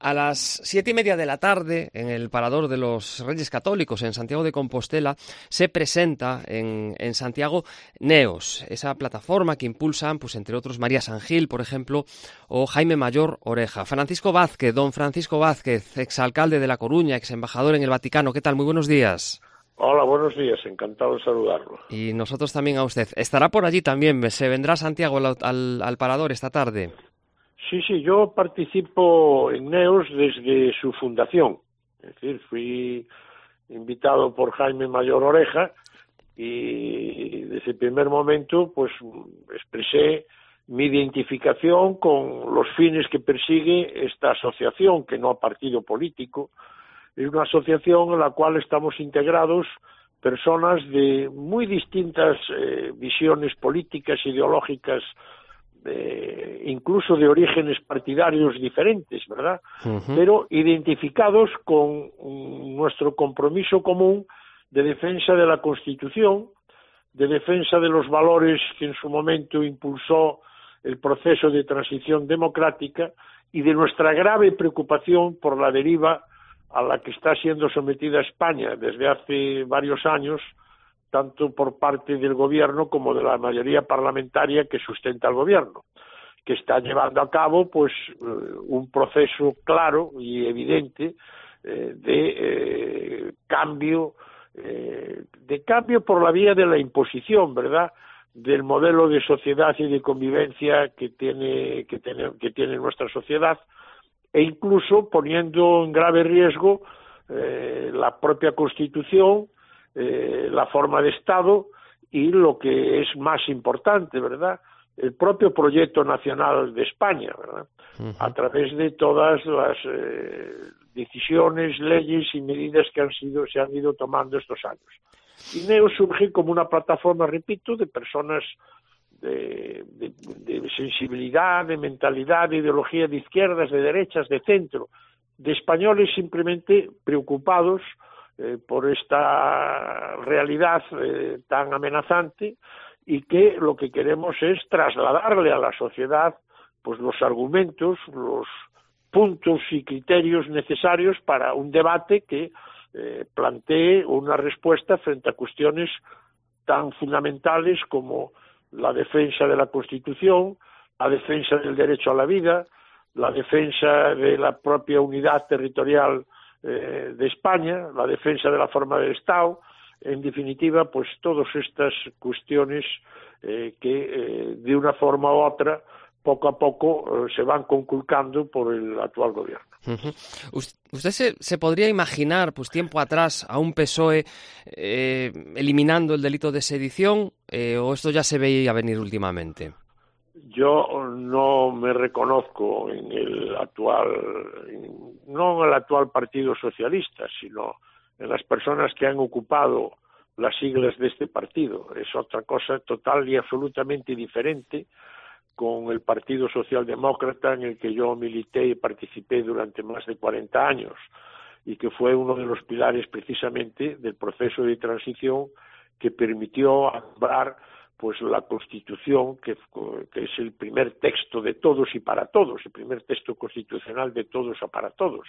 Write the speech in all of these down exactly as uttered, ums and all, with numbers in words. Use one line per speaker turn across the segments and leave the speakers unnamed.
A las siete y media de la tarde, en el Parador de los Reyes Católicos, en Santiago de Compostela, se presenta en, en Santiago Neos, esa plataforma que impulsan, pues entre otros, María San Gil, por ejemplo, o Jaime Mayor Oreja. Francisco Vázquez, don Francisco Vázquez, exalcalde de La Coruña, ex embajador en el Vaticano. ¿Qué tal? Muy buenos días.
Hola, buenos días, encantado de saludarlo.
Y nosotros también a usted. ¿Estará por allí también? ¿Se vendrá a Santiago al, al, al Parador esta tarde?
Sí, sí, yo participo en Neos desde su fundación. Es decir, fui invitado por Jaime Mayor Oreja y desde el primer momento pues expresé mi identificación con los fines que persigue esta asociación, que no ha partido político. Es una asociación en la cual estamos integrados personas de muy distintas eh, visiones políticas, ideológicas, eh, incluso de orígenes partidarios diferentes, ¿verdad? Uh-huh. Pero identificados con um, nuestro compromiso común de defensa de la Constitución, de defensa de los valores que en su momento impulsó el proceso de transición democrática y de nuestra grave preocupación por la deriva a la que está siendo sometida España desde hace varios años, tanto por parte del gobierno como de la mayoría parlamentaria que sustenta el gobierno, que está llevando a cabo pues un proceso claro y evidente eh, de eh, cambio, eh, de cambio por la vía de la imposición, ¿verdad?, del modelo de sociedad y de convivencia que tiene, que tiene, que tiene nuestra sociedad, e incluso poniendo en grave riesgo eh, la propia Constitución, eh, la forma de Estado y lo que es más importante, ¿verdad?, el propio proyecto nacional de España, ¿verdad?, uh-huh. a través de todas las eh, decisiones, leyes y medidas que han sido, se han ido tomando estos años. Y Neo surge como una plataforma, repito, de personas De, de, de sensibilidad, de mentalidad, de ideología de izquierdas, de derechas, de centro, de españoles simplemente preocupados eh, por esta realidad eh, tan amenazante y que lo que queremos es trasladarle a la sociedad pues los argumentos, los puntos y criterios necesarios para un debate que eh, plantee una respuesta frente a cuestiones tan fundamentales como la defensa de la Constitución, la defensa del derecho a la vida, la defensa de la propia unidad territorial eh, de España, la defensa de la forma del Estado, en definitiva, pues todas estas cuestiones eh, que eh, de una forma u otra, poco a poco, eh, se van conculcando por el actual gobierno.
Uh-huh. ¿Usted se, se podría imaginar, pues tiempo atrás, a un P S O E eh, eliminando el delito de sedición, eh, o esto ya se veía venir últimamente?
Yo no me reconozco en el actual, no en el actual Partido Socialista, sino en las personas que han ocupado las siglas de este partido. Es otra cosa total y absolutamente diferente con el Partido Socialdemócrata, en el que yo milité y participé durante más de cuarenta años, y que fue uno de los pilares precisamente del proceso de transición que permitió aprobar pues la Constitución, que, que es el primer texto de todos y para todos, el primer texto constitucional de todos y para todos,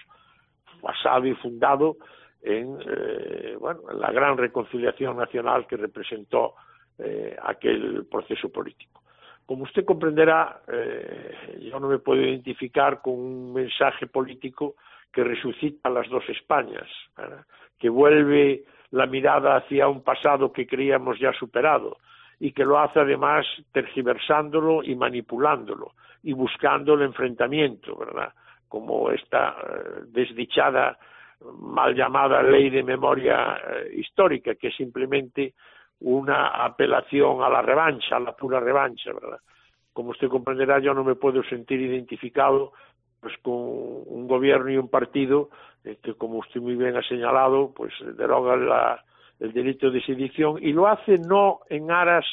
basado y fundado en, eh, bueno, en la gran reconciliación nacional que representó eh, aquel proceso político. Como usted comprenderá, eh, yo no me puedo identificar con un mensaje político que resucita las dos Españas, ¿verdad?, que vuelve la mirada hacia un pasado que creíamos ya superado y que lo hace además tergiversándolo y manipulándolo y buscando el enfrentamiento, ¿verdad?, como esta eh, desdichada, mal llamada ley de memoria eh, histórica, que es simplemente una apelación a la revancha, a la pura revancha, ¿verdad? Como usted comprenderá, yo no me puedo sentir identificado pues con un gobierno y un partido eh, que, como usted muy bien ha señalado, pues deroga la, el delito de sedición, y lo hace no en aras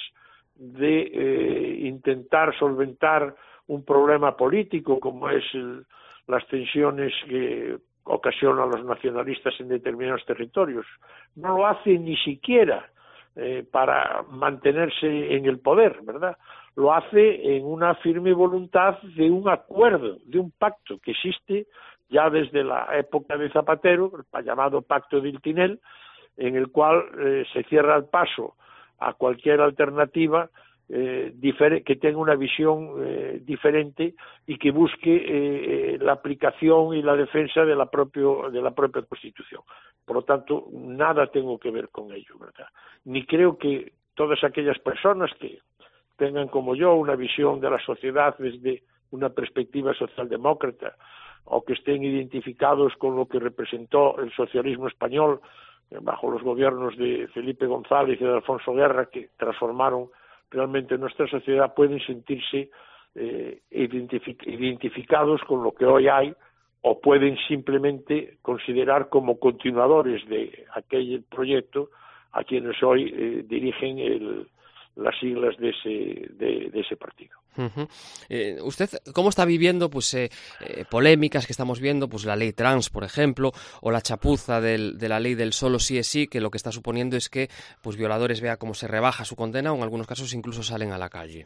de eh, intentar solventar un problema político como es el, las tensiones que ocasionan los nacionalistas en determinados territorios. No lo hace ni siquiera Eh, para mantenerse en el poder, ¿verdad? Lo hace en una firme voluntad de un acuerdo, de un pacto que existe ya desde la época de Zapatero, el llamado Pacto del Tinel, en el cual eh, se cierra el paso a cualquier alternativa eh, que tenga una visión eh, diferente y que busque eh, la aplicación y la defensa de la, propio, de la propia Constitución. Por lo tanto, nada tengo que ver con ello, ¿verdad? Ni creo que todas aquellas personas que tengan como yo una visión de la sociedad desde una perspectiva socialdemócrata o que estén identificados con lo que representó el socialismo español bajo los gobiernos de Felipe González y de Alfonso Guerra, que transformaron realmente nuestra sociedad, pueden sentirse eh, identific identificados con lo que hoy hay, o pueden simplemente considerar como continuadores de aquel proyecto a quienes hoy eh, dirigen el, las siglas de ese, de, de ese partido.
Uh-huh. eh, ¿Usted cómo está viviendo pues eh, eh, polémicas que estamos viendo, pues la ley trans, por ejemplo, o la chapuza del, de la ley del solo sí es sí, que lo que está suponiendo es que pues violadores vea cómo se rebaja su condena o en algunos casos incluso salen a la calle?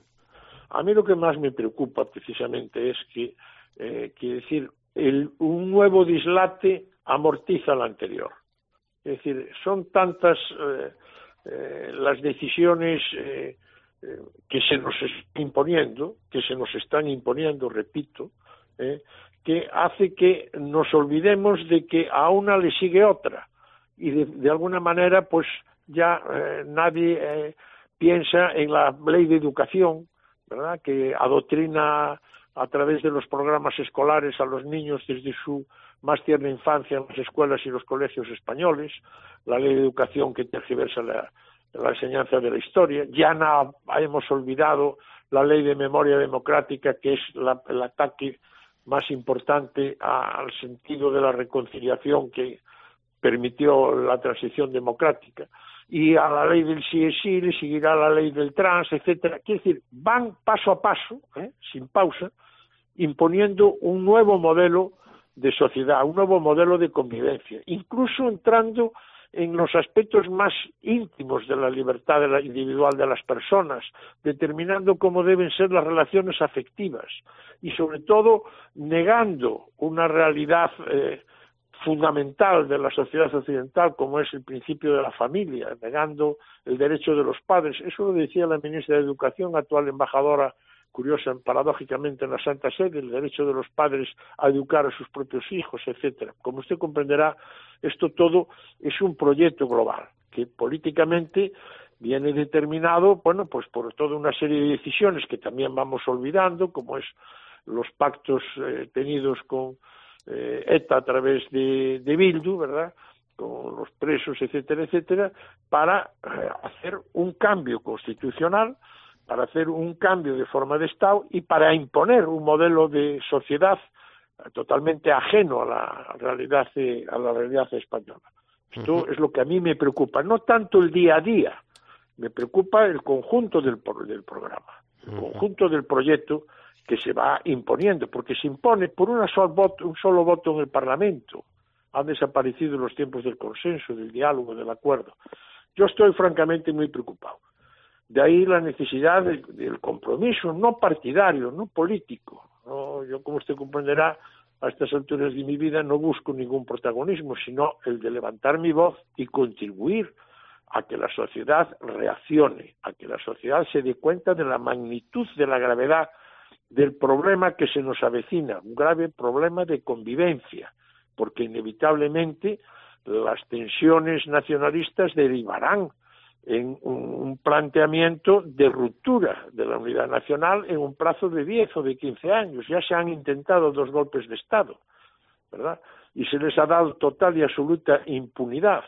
A mí lo que más me preocupa precisamente es que, eh, quiere decir, el, un nuevo dislate amortiza el anterior. Es decir, son tantas eh, eh, las decisiones eh, eh, que se nos están imponiendo, que se nos están imponiendo, repito, eh, que hace que nos olvidemos de que a una le sigue otra y de, de alguna manera pues ya eh, nadie eh, piensa en la ley de educación, ¿verdad?, que adoctrina a través de los programas escolares a los niños desde su más tierna infancia en las escuelas y los colegios españoles, la ley de educación que tergiversa la, la enseñanza de la historia. Ya no hemos olvidado la ley de memoria democrática, que es la, el ataque más importante a, al sentido de la reconciliación que permitió la transición democrática. Y a la ley del sí es sí le seguirá la ley del trans, etcétera. Quiere decir, van paso a paso, ¿eh?, sin pausa, imponiendo un nuevo modelo de sociedad, un nuevo modelo de convivencia, incluso entrando en los aspectos más íntimos de la libertad de la individual de las personas, determinando cómo deben ser las relaciones afectivas y sobre todo negando una realidad eh, fundamental de la sociedad occidental como es el principio de la familia, negando el derecho de los padres. Eso lo decía la ministra de Educación, actual embajadora, curiosa, paradójicamente, en la Santa Sede, el derecho de los padres a educar a sus propios hijos, etcétera. Como usted comprenderá, esto todo es un proyecto global que políticamente viene determinado, bueno, pues por toda una serie de decisiones que también vamos olvidando, como es los pactos eh, tenidos con eh, ETA a través de, de Bildu, ¿verdad?, con los presos, etcétera, etcétera, para eh, hacer un cambio constitucional, para hacer un cambio de forma de Estado y para imponer un modelo de sociedad totalmente ajeno a la realidad de, a la realidad española. Esto uh-huh. es lo que a mí me preocupa, no tanto el día a día, me preocupa el conjunto del, del programa, el uh-huh. conjunto del proyecto que se va imponiendo, porque se impone por una sola voto, un solo voto en el Parlamento. Han desaparecido los tiempos del consenso, del diálogo, del acuerdo. Yo estoy francamente muy preocupado. De ahí la necesidad del, del compromiso, no partidario, no político. No, yo, como usted comprenderá, a estas alturas de mi vida no busco ningún protagonismo, sino el de levantar mi voz y contribuir a que la sociedad reaccione, a que la sociedad se dé cuenta de la magnitud, de la gravedad del problema que se nos avecina, un grave problema de convivencia, porque inevitablemente las tensiones nacionalistas derivarán en un planteamiento de ruptura de la unidad nacional en un plazo de diez o de quince años. Ya se han intentado dos golpes de Estado, ¿verdad?, y se les ha dado total y absoluta impunidad.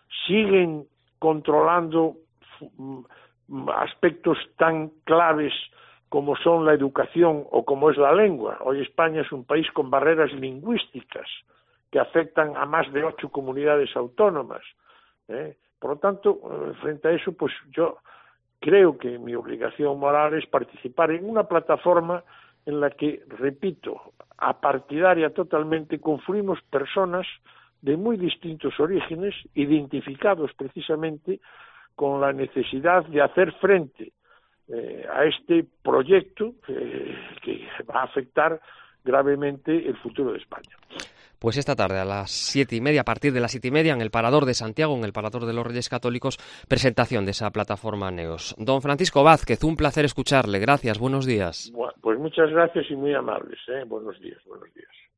Siguen controlando aspectos tan claves como son la educación o como es la lengua. Hoy España es un país con barreras lingüísticas que afectan a más de ocho comunidades autónomas, ¿eh? Por lo tanto, frente a eso, pues yo creo que mi obligación moral es participar en una plataforma en la que, repito, apartidaria totalmente, confluimos personas de muy distintos orígenes, identificados precisamente con la necesidad de hacer frente eh, a este proyecto eh, que va a afectar gravemente el futuro de España.
Pues esta tarde a las siete y media, a partir de las siete y media, en el Parador de Santiago, en el Parador de los Reyes Católicos, presentación de esa plataforma Neos. Don Francisco Vázquez, un placer escucharle. Gracias, buenos días.
Pues muchas gracias y muy amables, ¿eh? Buenos días, buenos días.